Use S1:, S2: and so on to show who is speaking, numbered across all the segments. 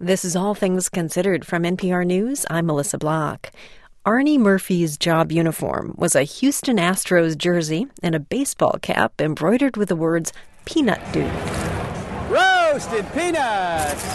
S1: This is All Things Considered from NPR News. I'm Melissa Block. Arnie Murphy's job uniform was a Houston Astros jersey and a baseball cap embroidered with the words Peanut Dude.
S2: Roasted peanuts!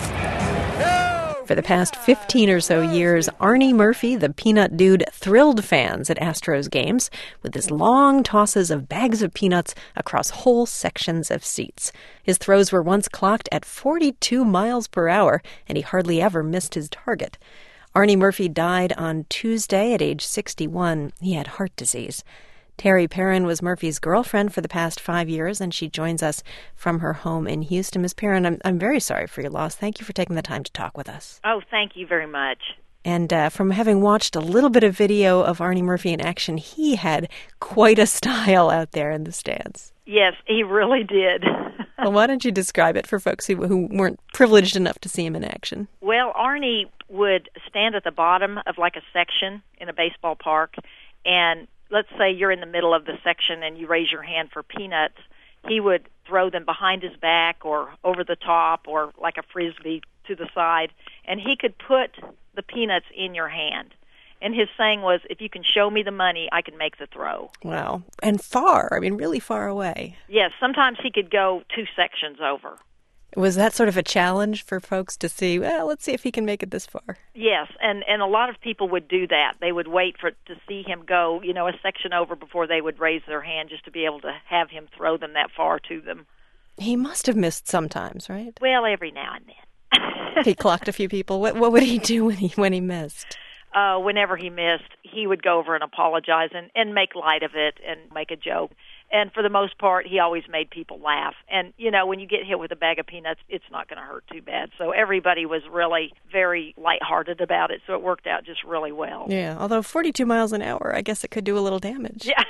S1: For the past 15 or so years, Arnie Murphy, the Peanut Dude, thrilled fans at Astros games with his long tosses of bags of peanuts across whole sections of seats. His throws were once clocked at 42 miles per hour, and he hardly ever missed his target. Arnie Murphy died on Tuesday at age 61. He had heart disease. Terry Perrin was Murphy's girlfriend for the past 5 years, and she joins us from her home in Houston. Ms. Perrin, I'm very sorry for your loss. Thank you for taking the time to talk with us.
S3: Oh, thank you very much.
S1: And from having watched a little bit of video of Arnie Murphy in action, he had quite a style out there in the stands.
S3: Yes, he really did.
S1: Well, why don't you describe it for folks who weren't privileged enough to see him in action?
S3: Well, Arnie would stand at the bottom of like a section in a baseball park, and let's say you're in the middle of the section and you raise your hand for peanuts. He would throw them behind his back or over the top or like a frisbee to the side, and he could put the peanuts in your hand. And his saying was, if you can show me the money, I can make the throw.
S1: Wow. And far, really far away.
S3: Yes, sometimes he could go 2 sections over.
S1: Was that sort of a challenge for folks to see, well, let's see if he can make it this far?
S3: Yes, and a lot of people would do that. They would wait to see him go, a section over before they would raise their hand just to be able to have him throw them that far to them.
S1: He must have missed sometimes, right?
S3: Well, every now and then.
S1: He clocked a few people. What would he do when he missed?
S3: Whenever he missed, he would go over and apologize and make light of it and make a joke. And for the most part, he always made people laugh. And, when you get hit with a bag of peanuts, it's not going to hurt too bad. So everybody was really very lighthearted about it, so it worked out just really well.
S1: Yeah, although 42 miles an hour, I guess it could do a little damage.
S3: Yeah.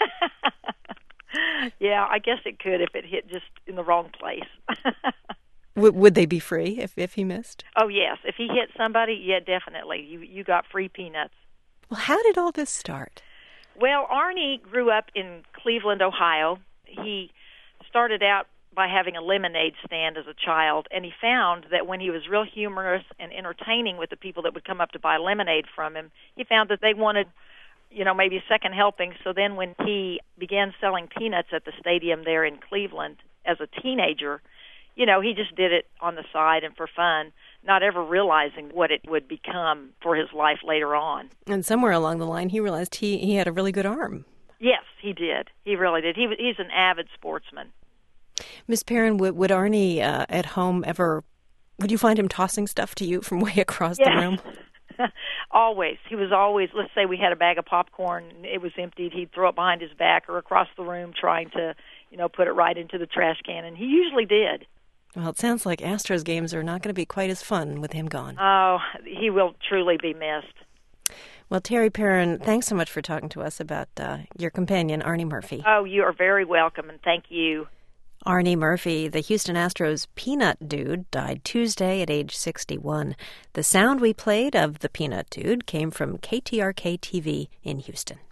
S3: Yeah, I guess it could if it hit just in the wrong place.
S1: Would they be free if he missed?
S3: Oh, yes. If he hit somebody, yeah, definitely. You got free peanuts.
S1: Well, how did all this start?
S3: Well, Arnie grew up in Cleveland, Ohio. He started out by having a lemonade stand as a child, and he found that when he was real humorous and entertaining with the people that would come up to buy lemonade from him, he found that they wanted, maybe a second helping. So then when he began selling peanuts at the stadium there in Cleveland as a teenager, he just did it on the side and for fun, not ever realizing what it would become for his life later on.
S1: And somewhere along the line, he realized he had a really good arm.
S3: Yes, he did. He really did. He's an avid sportsman.
S1: Ms. Perrin, would Arnie at home would you find him tossing stuff to you from way across the room?
S3: Always. He was always, let's say we had a bag of popcorn, it was emptied, he'd throw it behind his back or across the room trying to, put it right into the trash can, and he usually did.
S1: Well, it sounds like Astros games are not going to be quite as fun with him gone.
S3: Oh, he will truly be missed.
S1: Well, Terry Perrin, thanks so much for talking to us about your companion, Arnie Murphy.
S3: Oh, you are very welcome, and thank you.
S1: Arnie Murphy, the Houston Astros Peanut Dude, died Tuesday at age 61. The sound we played of the Peanut Dude came from KTRK-TV in Houston.